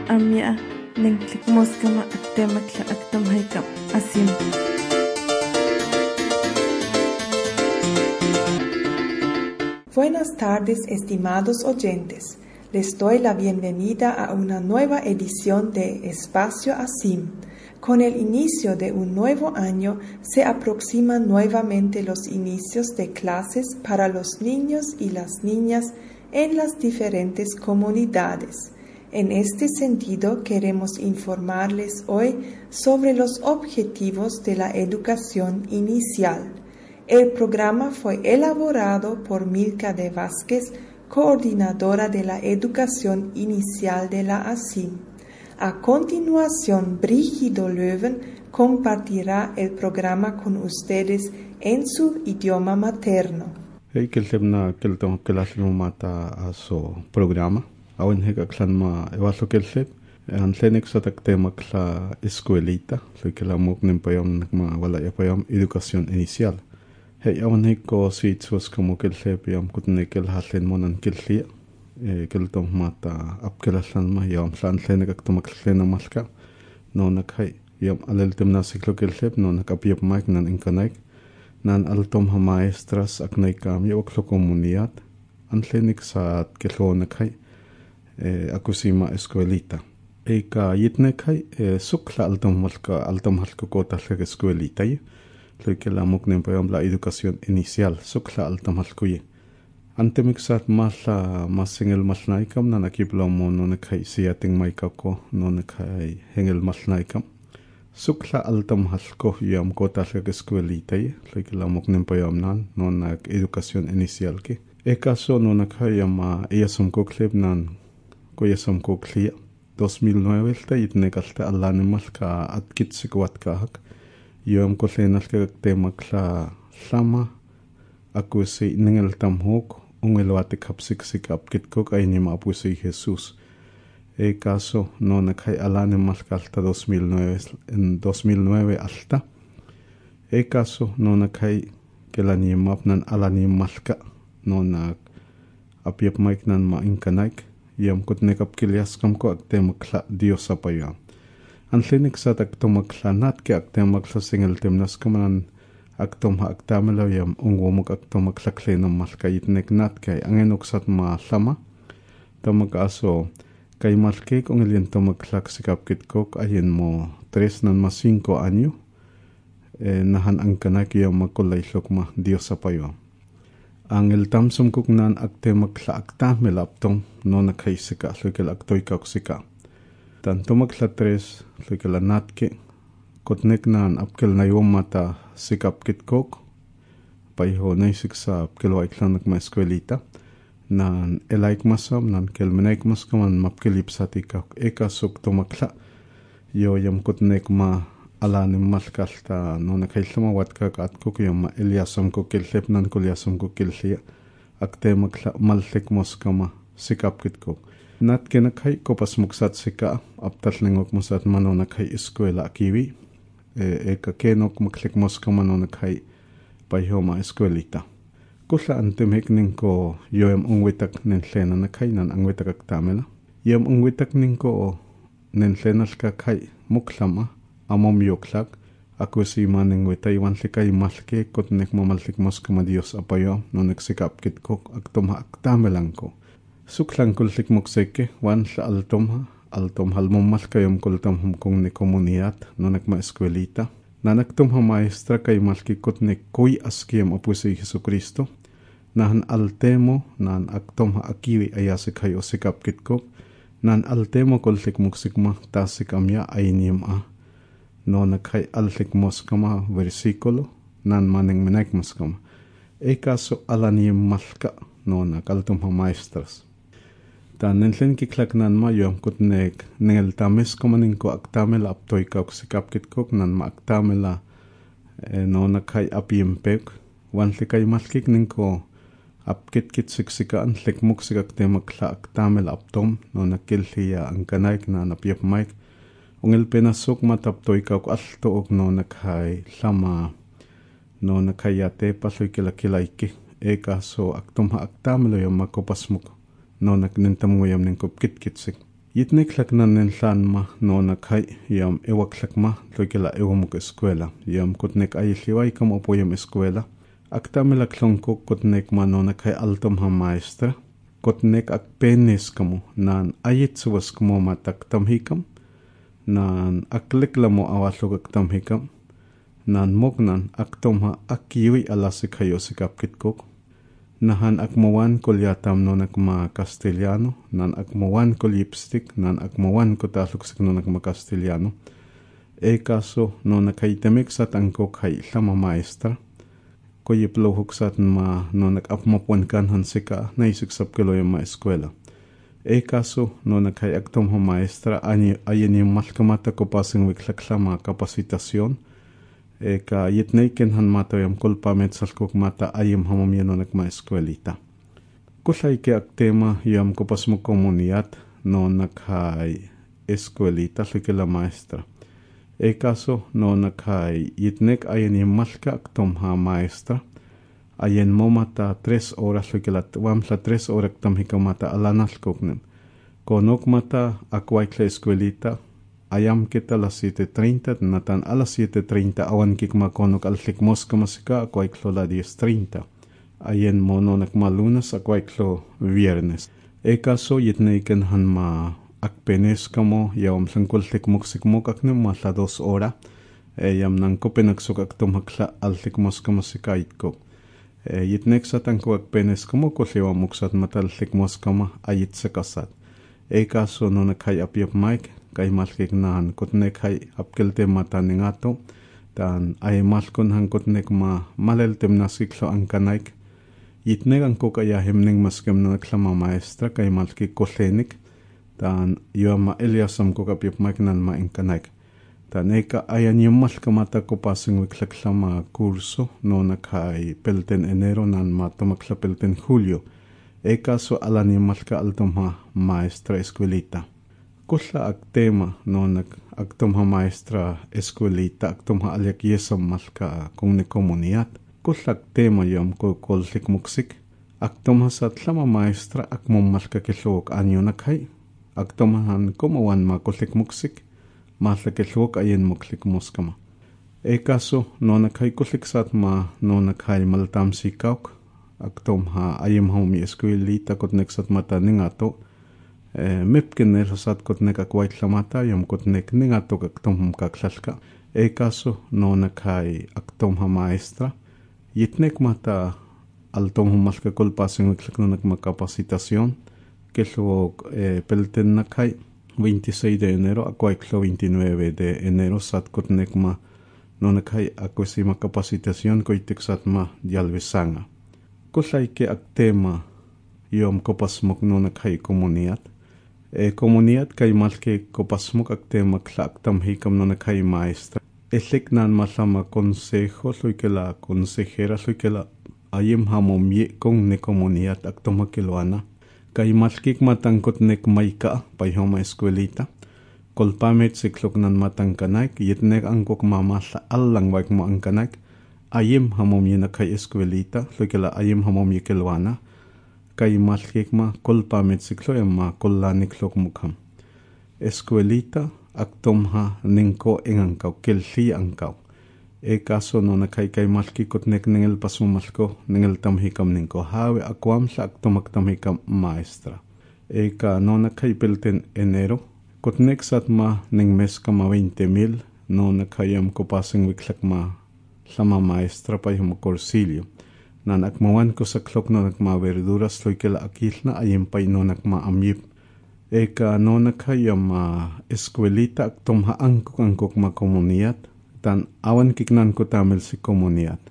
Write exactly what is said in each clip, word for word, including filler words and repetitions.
amia nengklik moskama aktemakla aktamhaikam asim. Buenas tardes, estimados oyentes. Les doy la bienvenida a una nueva edición de Espacio Asim. Con el inicio de un nuevo año se aproximan nuevamente los inicios de clases para los niños y las niñas en las diferentes comunidades. En este sentido, queremos informarles hoy sobre los objetivos de la educación inicial. El programa fue elaborado por Milka de Vázquez, coordinadora de la educación inicial de la ASIM. A continuación, Brígido Löwen compartirá el programa con ustedes en su idioma materno. Hey, keltebna keltom kelasmo mata aso programa. Awen hega klanma evaso kelteb. Antlenek satak tema kla escuelita. Soy que la mok nempayam nakma wala yapayam educación inicial. Hey, awen heko siitsuas como kelteb yam kutne kel haslen monan keltia. Keltom mata apkelaslanma yam santlenek aktomak slena malka. No nakai yam alel temna siklo kelteb no nakapiap mak nan inkanaik. Nan altom ha maestras aknay kami o klo komunidad antlenik sa kelo nakai akusima escuelita eka yitne kai sukla altom malka altom halko kota leg escuelita y lo que la muknen payam la educación inicial sukla altom halko y antemixat mala masengel malnaikam nan akiplo mo no nakai siating maikako no nakai hengel malnaikam Sukla altam halko yam kota leg escuelita y lo que la muknen payam nan no nak educación inicial ke e caso no nakayam iasam ko kleb nan ko iasam ko klia dos mil nueve ta itne kalta alane malka atkit sikwat ka hak yam ko senal ka tema kla sama aku se ningel tam hok ungelwate kapsik sikap kit ko kay ni mapusi Jesus e caso no nakay alane malka alta dos mil nueve en dos mil nueve alta e caso no nakay kelani map nan alani malka no nak apiap maik nan ma inkanaik yam kutne kap kilias kam ko akte makla Dios apayam anlenik sa takto makla nat ke akte makla singel temnas kamanan aktom ha aktamela yam ungwomok akto makla klena malka itnek nat kay angenok sat ma sama tamak aso kay malke kung ilien tamak sikap kitkok ayin mo tres nan ma cinco año eh, nahan ang kanak yam makulay ma Dios apayam ang el tamsum kuknan akte makla akta melaptong no nakaisika lukel aktoy kaksika tanto makla tres lukel anatke kotnek nan apkel na yom mata sikap kitkok payho naisik sa apkel waiklan nakma eskwelita nan elaik masam nan kelmenaik maskaman mapkelip satika eka suk to makla yo yam kotnek ma alanim malkalta no nakailama watka katko yama eliasam ko kelhep nan koliasam ko kelhia akte makla maltek moskama sikap kitko nat kenakai ko pasmuksat sika aptatlengok musat mano nakai eskwela kiwi e ka kenok maklek moskama no nakai payhoma eskwelita kusla antem hekning ko yoem ungwitak nen hlena nakai nan angwitak aktamela yem ungwitak ning ko nen hlenal ka kai muklama amom yoklak ako si maning wetay wanlikay malke kotnek mamaltik moskama Dios apayo no nagsikap kitkok aktomha aktamelang ko suklang kultik mokseke wan sa altomha altom halmom malkayom kultam humkong ni komunidad no nagma eskwelita na nagtomha maestra kay malki kotnek koy askiem apo si Jesucristo nahan altemo nan aktomha akiwi ayasik kayo sikap kitkok nan altemo kultik moksikma tasik amya aynim a no nakay altik moskama versikulo nan maning menek moskama e caso alani malka no nakaltum ha maestras tan nenlen kiklak nan ma yom kutnek nengel tames komaning ko aktamel aptoy ka sikap kitkok nan ma aktamela e, no nakay apiempek wan likay malkik ning ko apkit kit siksika an likmuk sikak temakla aktamel aptom no nakilhiya ang kanaik na napiap maik ungel penasok mataptoy ka alto og no nakhay lama no nakayate pasoy kilakilayki e kaso aktom ha aktamelo yung makopasmuk no naknintam nguyam ning kopkitkitsik Yitnek nan nensan ma no nakai yam ewaklak ma loikela ewamuk escuela yam kutnek ayiliwai kam opoyam escuela aktamela klonko kutnek ma no nakai altom ha maestra kutnek ak penes kamo nan ayitsuwas kamo matak tamhikam nan akleklamo awasok ak tamhikam nan mognan aktom ha akiwi alasikayo sikapkitkok nahan akmawan kol yatam no nakma Castellano, nan akmawan kol lipstick, nan akmawan ko taluksik no nakma Castellano. E kaso no nakaitemik sat angko kay sama maestra, ko yiplohok sat ma no nakapmapuan kan hansika na isiksap kilo yung ma eskwela. E kaso no nakay aktom ha maestra, ayan yung malkamata ko pasing wiklakla ma kapasitasyon, e ka yitneiken han mata yam kulpa metsalkok mata ayam hamam yano nakma eskwelita. Kusay ke ak tema yam kupas mo komunidad no nakhay eskwelita likela maestra. E kaso no nakhay yitnek ayan yung malka aktom ha maestra. Ayan mo mata tres oras likela wam sa tres oras tamhika mata alanas koknem. Konok mata akway kla eskwelita. Ayam kita las siete treinta, natan a las siete treinta awan kikma konok altikmos kamasika akway klo la diez treinta. Ayen mono nakma lunes akway klo viernes. E kaso yitneiken han ma akpenes kamo yawam sangkul tikmok sikmok aknem ma la dos ora. E yam nang kopenaksok aktom hakla altikmos kamasika itko. E yitnek satanko akpenes kamo koslewa muksat matal tikmos kama ayit sakasat. E kaso no nakhay apyap mike. Kay malkik nahan kutnek hay apkelte mata ningato tan ay malkon han kutnek ma maleltem nasiklo ang kanaik yitnek ang ko kaya hemning maskem na naklama maestra kay malkik kosenik tan yo ma eliasam ko kapyap maknan ma ang kanaik tan eka ayan yung malka mata ko pasing wiklaklama kurso no nakay pelten enero nan ma tumakla pelten julio eka so alan yung malka altom ha maestra eskwelita. Kusla ak tema no nag aktom ha maestra eskwelita aktom ha alyak yesam malka kung ni komunidad. Kusla ak tema yam ko kolsik muksik aktom ha sa tlama maestra akmom malka kilok anyo nakhay. Aktom han kumawan ma kolsik muksik malka kilok ayen muksik muskama. E kaso no nakhay kolsik sat ma no nakhay maltam sikawk aktom ha ayem ha mi eskwelita kutnek sat mata ningato. E, mipkin nilhasat kutnek akwait lamata yam kutnek ningatok aktom hum kaklalka. E kaso no nakhay aktom ha maestra. Yitnek mata altom hum malka kulpasing wiklak no nakmakapacitasyon. Kilo e, pelten nakhay veintiséis de enero akwait klo veintinueve de enero sat kutnek ma no nakhay akwasi makapacitasyon ko itik sat ma dialvesanga. Kusay ke ak tema yom kopasmok no nakhay komunidad. E komunidad kay malke kopasmok ak tema kla aktam hikam no nakhay maestra. Eslik nan masama consejo soy que la consejera soy que la ayem hamomye kong ne komunidad aktom hakiluana. Kay malkik matangkot nek maika payhoma eskwelita. Kolpamet siklok nan matangkanak yitnek angkok mamasa allang waik mo angkanak. Ayem hamomye nakhay eskwelita soy que la ayem hamomye kiluana. Kay malkik ma kolpamet siklo yam ma kollaniklok mukham. Eskwelita aktom ha ningko engangkaw kelsi angkaw. E kaso no nakay kay malkikot nek ningel pasmumalko ningel tamhikam ningko hawe akwam sa aktom aktamhikam maestra. E ka no nakay pelten enero kotnek sat ma ning mes ka ma veinte mil no nakayam ko pasing wiklak ma sama maestra pa yung korsilyo. Nan akmawan ko sa klok no nakma verduras loy kela akil na ayem pay no nakma amyip. Eka no nakayam uh, eskwelita aktom ha angkok angkok ma komunidad tan awan kiknan ko tamil si komunidad.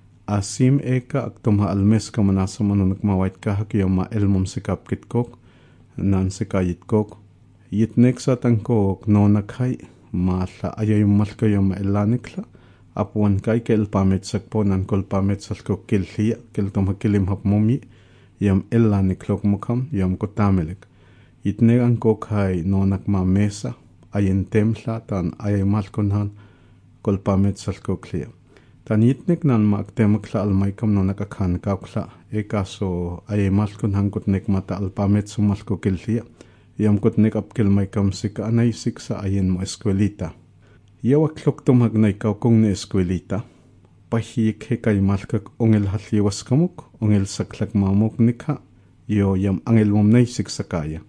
Asim eka aktom ha almes ka manasa mo no nakma white kahak yung ma elmom si kapkitkok nan si kayitkok. Yitnek sa tangkok no nakay mala ayay malka yung ma elanikla. Apuan kay kel pamet sakpo nan kol pamet salko kilhiya kel tom hakilim hap momi yam ella ni klok mukham yam ko tamelek itne ang ko kay no nakma mesa ayen temla tan ay malkon han kol pamet salko kliya tan itnek nan ma aktemakla almay kam no nakakhan kakla e kaso ay malkon han kutnek mata al pamet sumalko kilhiya yam kutnik apkel may kamsika anaysik sa ayen mo eskwelita. Yawak loktom hagnay kaw kung na eskwelita. Pahiyik he kay malkak ongel haliwas kamuk, ongel saklak mamuk nikha, yo yam angel mom naysik sa kaya.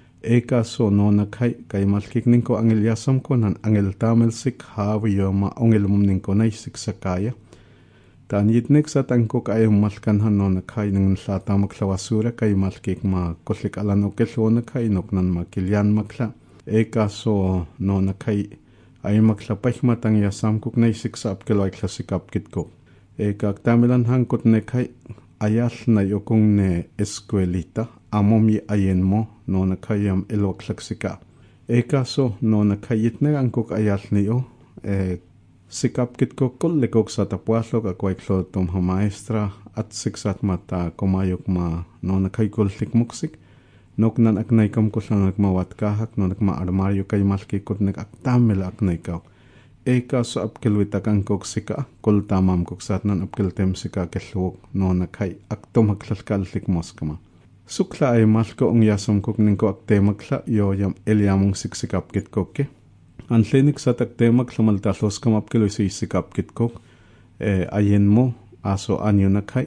Eka so no nakhay kay malkik ningko angel yasam ko nan angel tamel sik hawi yo ma ongel mom ningko naysik sa kaya. Tan yitnik sa tangko kay malkan han no nakhay ng lata maklawasura kay malkik ma kuslik alan okelo nakhay noknan makilyan makla. Eka so no nakhay ay maklapay matang yasam kuk naysik sa apkelo ay klasikap kitko. Eka tamilan hangkot nekhay ayal na yokong ne eskwelita amom yi ayen mo no nakayam elo klaksika. Eka so no nakayit na angkok ayal niyo eh, sikap kitko kulikok sa tapuaslok akway klo tumha maestra at siksat mata kumayok ma no nakaykulik muksik. Nok nan aknay kam ko sa nagmawat kahak no nagma-armaryo kay malkikot nag-aktamil aknay kaw. Eka so apkilwita kang kok sika, kul tamam kok sat nan apkiltem sika keslwok no nakay akto maglalkallik mos kama. Sukla ay malko ang yasam kok ningko akte magla yo yam elyamong siksikap kitkok ke. Anlinik sa takte magla maltalos kam apkilo si sikap kitkok. E, ayen mo aso anyo nakay.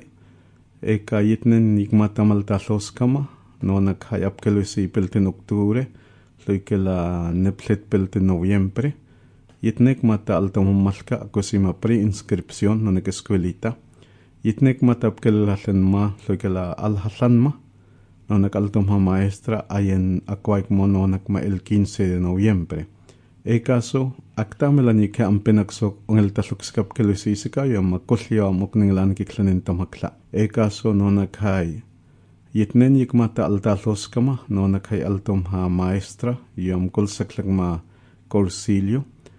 Eka yitnen nigmata maltalos kama. No naghayap kelo si pelten Oktubre, loy kela neplet pelten Noviembre. Yitnek mata altam malka ako si ma pre-inscripción no nag-eskwelita. Yitnek mata apkel halen ma loy kela alhalan ma. No nag-altam ha maestra ayen akwayk mo no nagma el quince de Noviembre. E kaso, aktamela ni ka ang pinagsok ang el taslukskap kelo si isika yung makusliya amok ninglan kiklanin tamakla. E kaso no naghay. Yitnen yikmata altalos kama no nakay altom ha maestra yam kulsaklak ma korsilyo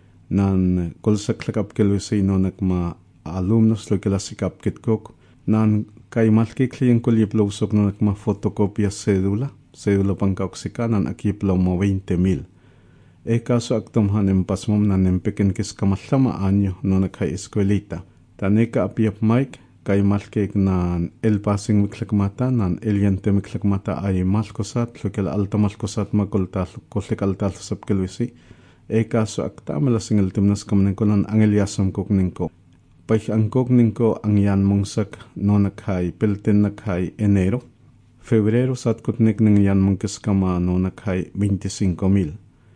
nan kulsaklak apkelo say no nakma alumnos lo kila sikap kitkok nan kay malkikli yung kuliplosok no nakma fotokopya sedula sedula pangkauksika nan akiplo mo twenty mil. E kaso aktom ha nempasmom nan nempekin kis kamaslama anyo no nakay eskwelita. Taneka apiap Mike kay malkik nan el passing miklakmata nan eliente miklakmata ay malkosat lokal alta malkosat makulta kuslik alta sab kelwisi e kaso akta malasing eltimnas kamnen ko nan angel yasam kok ningko pay ang kok ningko ang yan mongsak no nakhay pelten nakhay enero febrero sat kutnik ning yan mongkis kama no nakhay twenty-five mil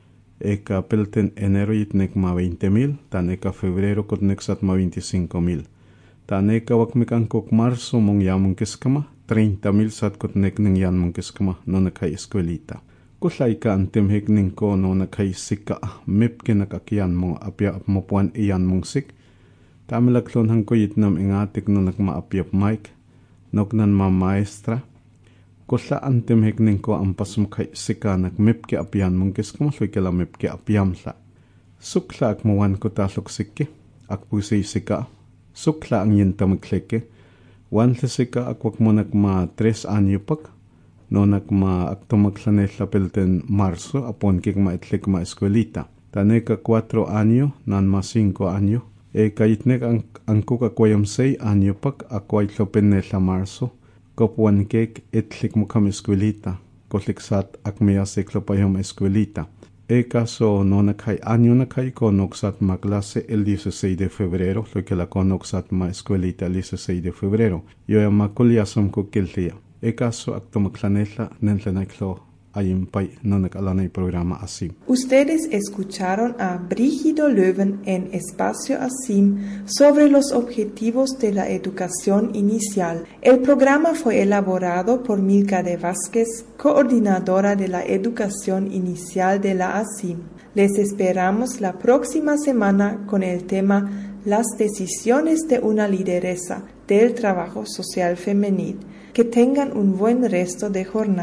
e ka pelten enero yitnek ma twenty mil tan e ka febrero kutnik sat ma twenty-five mil. Tane kawak mikangkok Marso mong yamong kiskama, thirty mil sat kutnek ng yan mong kiskama no nakay eskwelita. Kuslay ka ang timhik ning ko no nakay sika mip kinakakyan mo apya mo puan iyan mong sik. Tamilaklon hang ko yitnam ingatik no nagmaapyap Mike, noknan ma maestra. Kusla ang timhik ning ko ang pasmukay sika nagmip ki apyan mong kiskama soy kila mip ki apyam sa. Sukla ak muwan ko taslok sikki, ak pusay sika. Sukla ang yun tamagkleke. Wan sika akwak mo nagma tres anyo pak. No nagma aktumaklanay lapelten Marso apon kik maitlik ma eskwelita. Tane ka cuatro anyo nan ma cinco anyo. E kayitnek ang angkuk akwayam say anyo pak akway lopen la Marso. Kapuan kik itlik mo kam eskwelita. Kosliksat akmiyasik lopayam eskwelita. E kaso no nakay anyo nakay ko noksat maklase el dieciséis de febrero, lo que la konoksat ma eskwelita el dieciséis de febrero. Yo ya makulyasam ko kiltia. E kaso akto maklanela nenlenaklo ayimpay no nakalanay programa ASIM. Ustedes escucharon a Brígido Löwen en Espacio ASIM sobre los objetivos de la educación inicial. El programa fue elaborado por Milka de Vázquez, coordinadora de la educación inicial de la ASIM. Les esperamos la próxima semana con el tema Las decisiones de una lideresa del trabajo social femenil. Que tengan un buen resto de jornada.